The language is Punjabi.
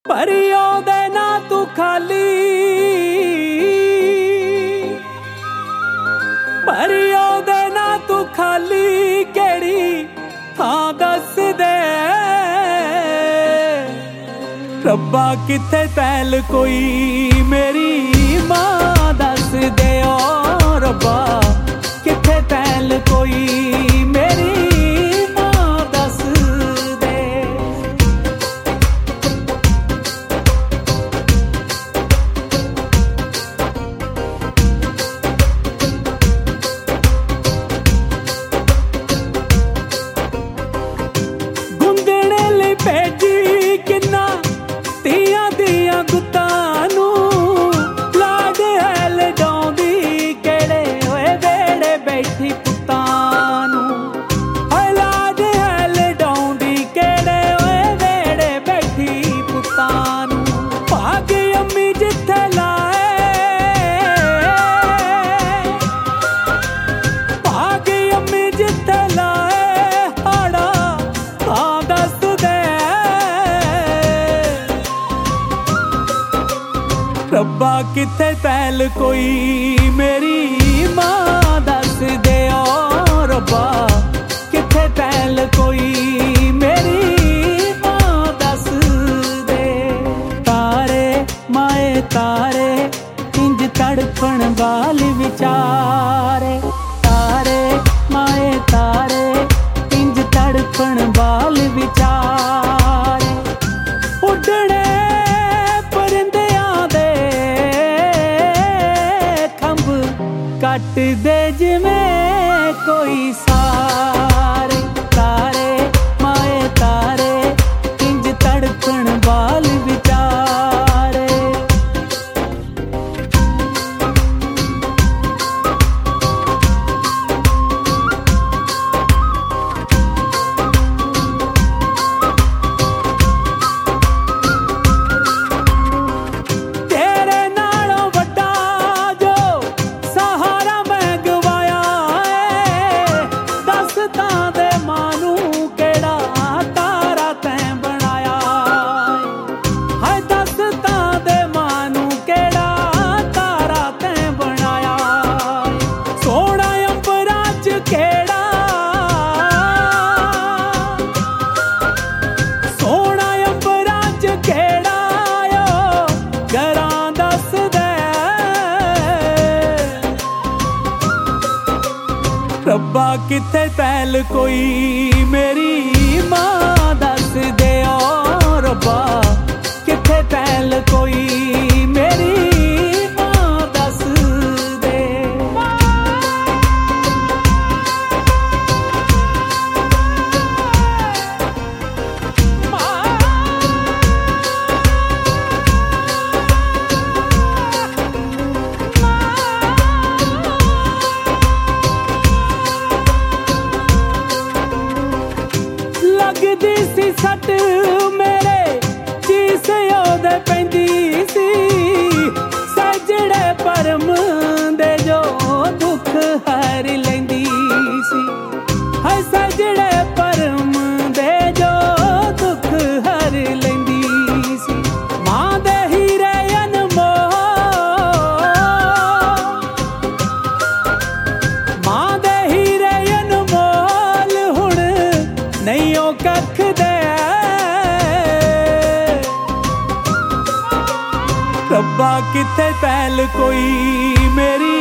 ਭਰੀ ਉਹਦੇ ਨਾ ਤੂੰ ਖਾਲੀ, ਭਰੀ ਉਹਦੇ ਨਾ ਤੂੰ ਖਾਲੀ, ਕਿਹੜੀ ਥਾਂ ਦੱਸ ਦੇ ਰੱਬਾ ਕਿੱਥੇ ਤੈਲ ਕੋਈ ਮੇਰੀ ਮਾਂ ਦੱਸ ਦੇ ਓ ਰੱਬਾ ਕਿੱਥੇ ਤੈਲ ਕੋਈ ਮੇਰੀ ਮਾਂ ਦੱਸ ਦੇ। ਗੁੰਦਣੇ ਲਈ ਭੇਜੀ ਕਿੰਨਾ ਤੀਆਂ ਦੀਆਂ ਗੁੱਤਾਂ ਨੂੰ, ਲਾਡ ਹੈ ਲਡਾਉਂਦੀ ਕਿਹੜੇ ਹੋਏ ਵੇੜੇ ਬੈਠੀ ਪੁੱਤਾਂ ਨੂੰ। ਹਾਏ ਲਾਡ ਹੈ ਲਡਾਉਂਦੀ ਕਿਹੜੇ ਹੋਏ ਵੇੜੇ ਬੈਠੀ ਪੁੱਤਾਂ ਨੂੰ। ਭਾਗ ਅੰਮੀ ਜਿੱਥੇ ਲਾਏ, ਭਾਗ ਅੰਮੀ ਜਿੱਥੇ ਲਾਏ ਹਾੜਾ ਥਾਂ ਦੱਸ ਦੇ ਰੱਬਾ ਕਿੱਥੇ ਤੈਲ ਕੋਈ ਮੇਰੀ ਮਾਂ ਦੱਸ ਦੇ ਓ ਰੱਬਾ ਕਿੱਥੇ ਤੈਲ ਕੋਈ ਮੇਰੀ ਮਾਂ ਦੱਸ ਦੇ। ਤਾਰੇ ਮਾਏ ਤਾਰੇ ਇੰਜ ਤੜਫਣ ਵਾਲ ਵਿਚਾਰੇ, ਤਾਰੇ ਮਾਏ ਤਾਰੇ ਇੰਜ ਤੜਫਣ ਵਾਲ ਵਿਚਾਰੇ। ਉੱਡਣੇ ਪਰਿੰਦਿਆਂ ਦੇ ਖੰਭ ਕੱਟਦੇ ਜਿਵੇਂ ਕੋਈ ਸਾਰੇ, ਤਾਰੇ ਮਾਏ ਤਾਰੇ ਇੰਜ ਤੜਫਣ ਵਾਲ ਵਿਚਾਰੇ। ਤੇਰੇ ਨਾਲੋਂ ਵੱਡਾ ਜੋ ਸਹਾਰਾ ਮੈਂ ਗਵਾਇਆ ਏ, ਦੱਸ ਤਾਂ ਦੇ ਮਾਂ ਨੂੰ ਕਿਹੜਾ ਤਾਰਾ ਤੈਂ ਬਣਾਇਆ ਏ। ਹਾਏ ਦੱਸ ਤਾਂ ਦੇ ਮਾਂ ਨੂੰ ਕਿਹੜਾ ਤਾਰਾ ਤੈਂ ਬਣਾਇਆ ਏ। ਸੋਹਣਾ ਅੰਬਰਾਂ 'ਚ ਕਿਹੜਾ, ਸੋਹਣਾ ਅੰਬਰਾਂ 'ਚ ਕਿਹੜਾ ਓ ਘਰਾਂ ਦੱਸ ਦੇ ਰੱਬਾ ਕਿੱਥੇ ਤੈਲ ਕੋਈ ਮੇਰੀ ਮਾਂ ਦੱਸ ਦੇ ਓ ਰੱਬਾ ਕਿੱਥੇ ਤੈਲ ਕੋਈ ਮੇਰੀ ਮਾਂ ਦੱਸ ਦੇ। ਲੱਗਦੀ ਸੀ ਸੱਟ ਮੇਰੇ ਚੀਸ ਉਹਦੇ ਪੈਂਦੀ ਸੀ, ਸਜੜੇ ਪਰਮ ਦੇ ਜੋ ਦੁੱਖ ਹਰ ਲੈਂਦੀ ਸੀ। ਹਾਏ ਸਜੜੇ ਪਰਮ ਦੇ ਜੋ ਦੁੱਖ ਹਰ ਲੈਂਦੀ ਸੀ। ਮਾਂ ਦੇ ਹੀਰੇ ਅਨਮੋਲ, ਮਾਂ ਦੇ ਹੀਰੇ ਅਨਮੋਲ ਹੁਣ ਨਹੀਂ ਉਹ ਕੱਖ ਦੇ ਰੱਬਾ ਕਿੱਥੇ ਤੈਲ ਕੋਈ ਮੇਰੀ